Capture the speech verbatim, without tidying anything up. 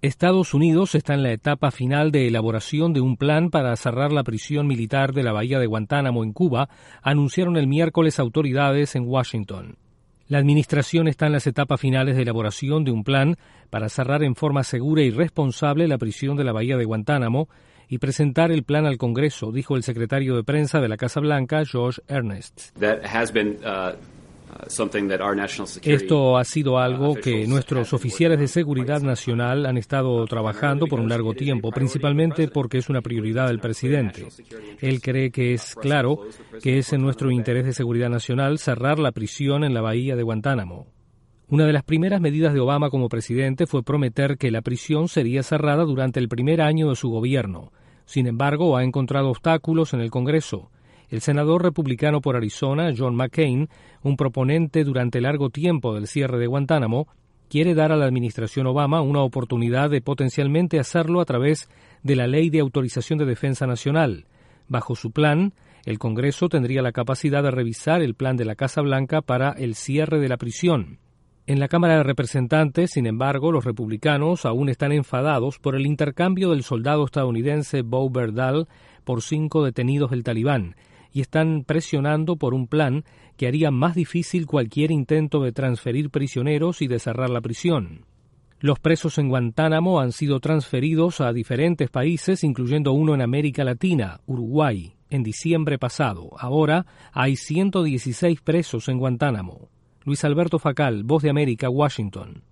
Estados Unidos está en la etapa final de elaboración de un plan para cerrar la prisión militar de la bahía de Guantánamo en Cuba, anunciaron el miércoles autoridades en Washington. La administración está en las etapas finales de elaboración de un plan para cerrar en forma segura y responsable la prisión de la bahía de Guantánamo y presentar el plan al Congreso, dijo el secretario de prensa de la Casa Blanca, Josh Earnest. That has been, uh... Esto ha sido algo que nuestros oficiales de seguridad nacional han estado trabajando por un largo tiempo, principalmente porque es una prioridad del presidente. Él cree que es claro que es en nuestro interés de seguridad nacional cerrar la prisión en la bahía de Guantánamo. Una de las primeras medidas de Obama como presidente fue prometer que la prisión sería cerrada durante el primer año de su gobierno. Sin embargo, ha encontrado obstáculos en el Congreso. El senador republicano por Arizona, John McCain, un proponente durante largo tiempo del cierre de Guantánamo, quiere dar a la administración Obama una oportunidad de potencialmente hacerlo a través de la Ley de Autorización de Defensa Nacional. Bajo su plan, el Congreso tendría la capacidad de revisar el plan de la Casa Blanca para el cierre de la prisión. En la Cámara de Representantes, sin embargo, los republicanos aún están enfadados por el intercambio del soldado estadounidense Bo Berdahl por cinco detenidos del Talibán, y están presionando por un plan que haría más difícil cualquier intento de transferir prisioneros y de cerrar la prisión. Los presos en Guantánamo han sido transferidos a diferentes países, incluyendo uno en América Latina, Uruguay, en diciembre pasado. Ahora hay ciento dieciséis presos en Guantánamo. Luis Alberto Facal, Voz de América, Washington.